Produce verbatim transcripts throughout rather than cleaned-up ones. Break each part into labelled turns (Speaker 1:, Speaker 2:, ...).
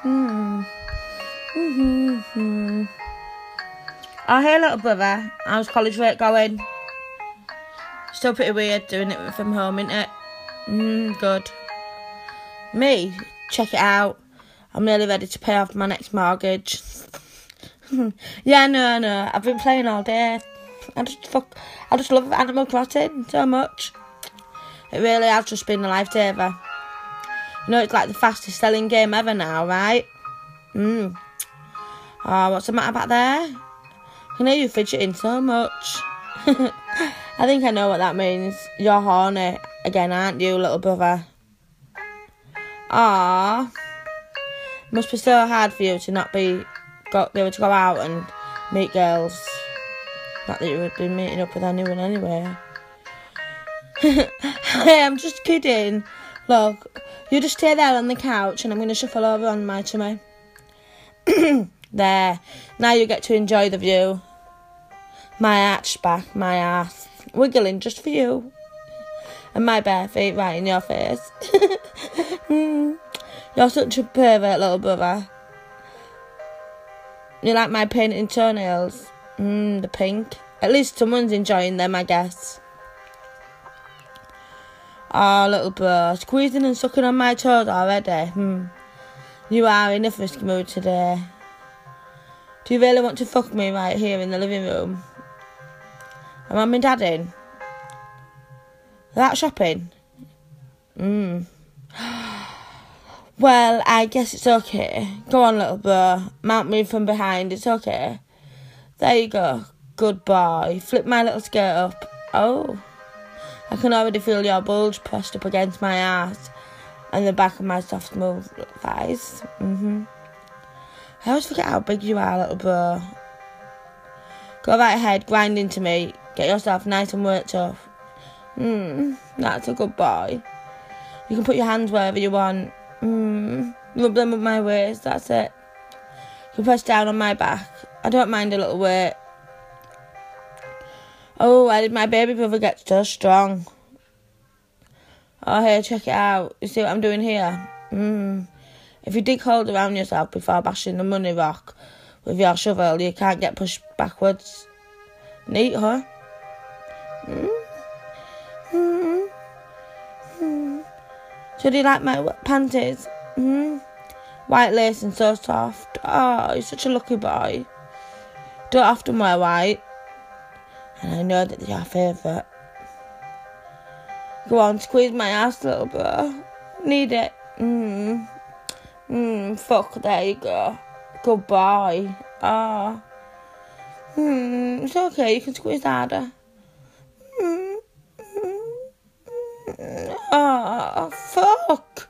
Speaker 1: Hmm. Mm-hmm. Oh, hey, little brother. How's college work going? Still pretty weird doing it from home, isn't it? Mm, good. Me? Check it out. I'm nearly ready to pay off my next mortgage. yeah, no, no. I've been playing all day. I just fuck. I just love Animal Crossing so much. It really has just been a lifesaver. You know, it's like the fastest selling game ever now, right? Hmm. Oh, what's the matter back there? I can hear you fidgeting so much. I think I know what that means. You're horny again, aren't you, little brother? Ah, must be so hard for you to not be got be able to go out and meet girls. Not that you would be meeting up with anyone anyway. Hey, I'm just kidding. Look, you just stay there on the couch and I'm going to shuffle over on my tummy. There. Now you get to enjoy the view. My arched back, my ass, wiggling just for you. And my bare feet right in your face. mm. You're such a pervert, little brother. You like my painted toenails? Mmm, the pink. At least someone's enjoying them, I guess. Oh, little bro, squeezing and sucking on my toes already. Hmm. You are in a frisky mood today. Do you really want to fuck me right here in the living room? Am Mum and Dad in? That shopping? Hmm. Well, I guess it's okay. Go on, little bro. Mount me from behind, it's okay. There you go. Good boy. Flip my little skirt up. Oh. I can already feel your bulge pressed up against my ass and the back of my soft, smooth thighs. Mm-hmm. I always forget how big you are, little bro. Go right ahead, grind into me. Get yourself nice and worked up. Hmm, that's a good boy. You can put your hands wherever you want. Hmm, rub them with my waist, that's it. You can press down on my back. I don't mind a little weight. Oh, why did my baby brother get so strong? Oh, here, check it out. You see what I'm doing here? Hmm. If you dig hold around yourself before bashing the money rock with your shovel, you can't get pushed backwards. Neat, huh? Hmm. Hmm. Hmm. So do you like my panties? Hmm. White lace and so soft. Oh, you're such a lucky boy. Don't often wear white. And I know that they're your favourite. Go on, squeeze my ass, little bro. Need it. Mmm. Mmm, fuck, there you go. Good boy. Ah. Oh. Hmm, it's okay, you can squeeze harder. Hmm. Ah, oh, fuck.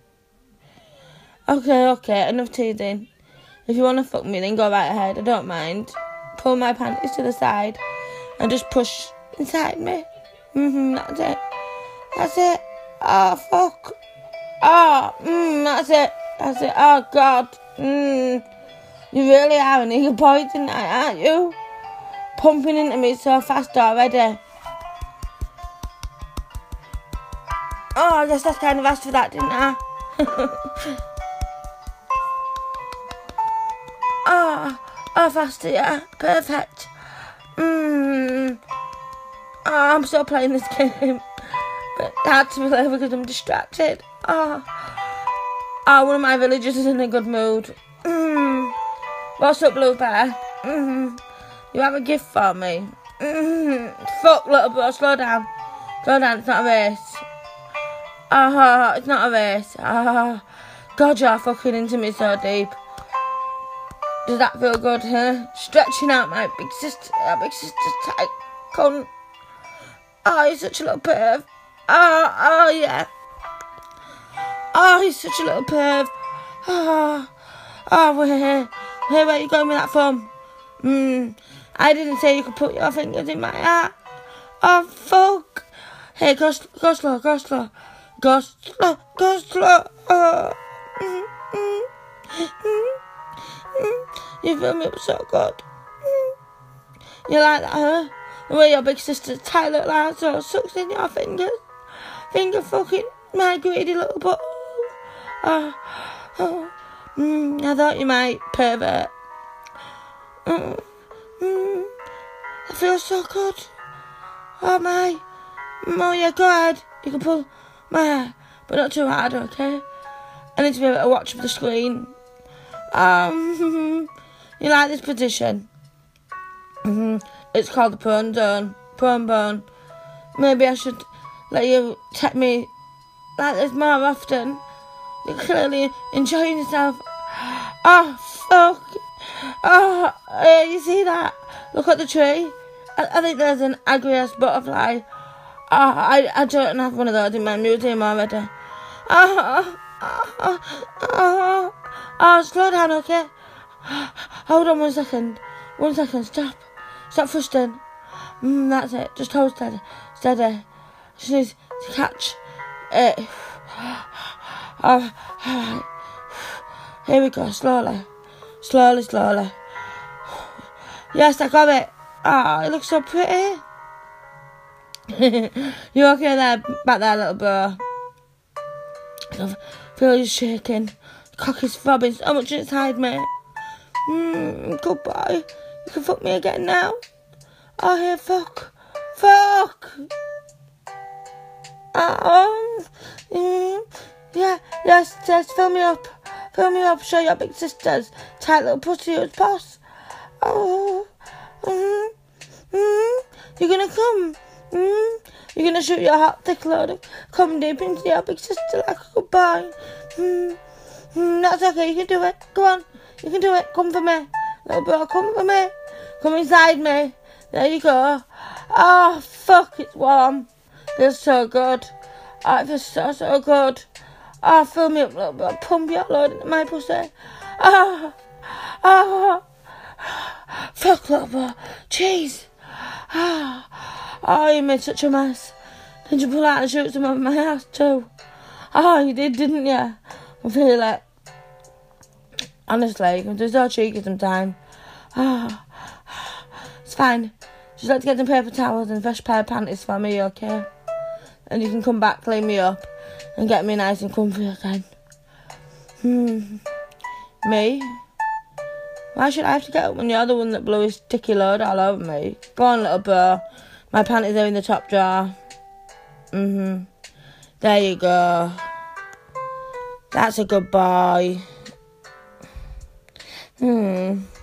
Speaker 1: Okay, okay, enough teasing. If you want to fuck me, then go right ahead, I don't mind. Pull my panties to the side and just push inside me. Mm-hmm, that's it. That's it. Oh, fuck. Oh, mm, that's it. That's it. Oh, God. Mm. You really are an eager boy tonight, aren't you? Pumping into me so fast already. Oh, I guess I kind of asked for that, didn't I? oh, oh, faster, yeah. Perfect. Mm. Oh, I'm still playing this game. But it's hard to play because I'm distracted. Oh. Oh, one of my villagers is in a good mood. Mm. What's up, Blue Bear? Mm. You have a gift for me? Mm. Fuck, little bro, slow down. Slow down, it's not a race. Oh, it's not a race. Oh. God, you're fucking into me so deep. Does that feel good, huh? Stretching out my big sister, my big sister's tight cunt. Oh, you're such a little perv. Oh, oh, yeah. Oh, he's such a little perv. Oh, oh, we're here. Hey, where are you going with that thumb? Hmm. I didn't say you could put your fingers in my hat. Oh, fuck. Hey, go, go slow, go slow. Go slow, go slow. Oh. Mm, mm, mm, mm. You feel me up so good. Mm. You like that, huh? The way your big sister's tight little asshole sucks in your fingers. Finger fucking my greedy little butt. Oh, oh. Mm, I thought you might, pervert. Mm, mm, I feel so good. Oh my. Oh yeah, go ahead. You can pull my hair, but not too hard, okay? I need to be able to watch the screen. Um, you like this position? Mm-hmm. It's called the prawn bone. Prawn bone. Maybe I should let you take me like this more often. You're clearly enjoying yourself. Oh, fuck. Oh, uh, you see that? Look at the tree. I, I think there's an agrias butterfly. Oh, I, I don't have one of those in my museum already. Oh, oh, oh, oh, oh, slow down, okay? Hold on one second. One second, stop. Stop thrusting. Mm, that's it. Just hold steady. Steady. Just need to catch it. Oh, alright. Here we go, slowly. Slowly, slowly. Yes, I got it. Oh, it looks so pretty. You okay there, back there, little bro? I feel you shaking. The cock is throbbing so much inside me. Mm, goodbye. You can fuck me again now. Oh, here, fuck. Fuck. Oh, mm, yeah, yes, yes, fill me up. Fill me up, show your big sisters. Tight little pussy who's boss. Oh, mm, mm, you're gonna come. Mm, you're gonna shoot your hot thick load of cum deep into your big sister like a goodbye. Mm, mm, that's okay, you can do it. Go on, you can do it. Come for me. Little bro, come for me. Come inside me. There you go. Oh, fuck, it's warm. Feels so good. Oh, it feels so, so good. Oh, fill me up a little bit. Pump your load into my pussy. Oh, oh, fuck, little boy. Jeez. Oh, oh, you made such a mess. Did you pull out and shoot some of my ass too? Oh, you did, didn't you? I feel like, honestly, there's no cheeky sometimes. Oh, it's fine. Just like to get some paper towels and a fresh pair of panties for me, okay? And you can come back, clean me up, and get me nice and comfy again. Hmm. Me? Why should I have to get up when you're the one that blew his sticky load all over me? Go on, little bro. My panties are in the top drawer. Mm-hmm. There you go. That's a good boy. Hmm.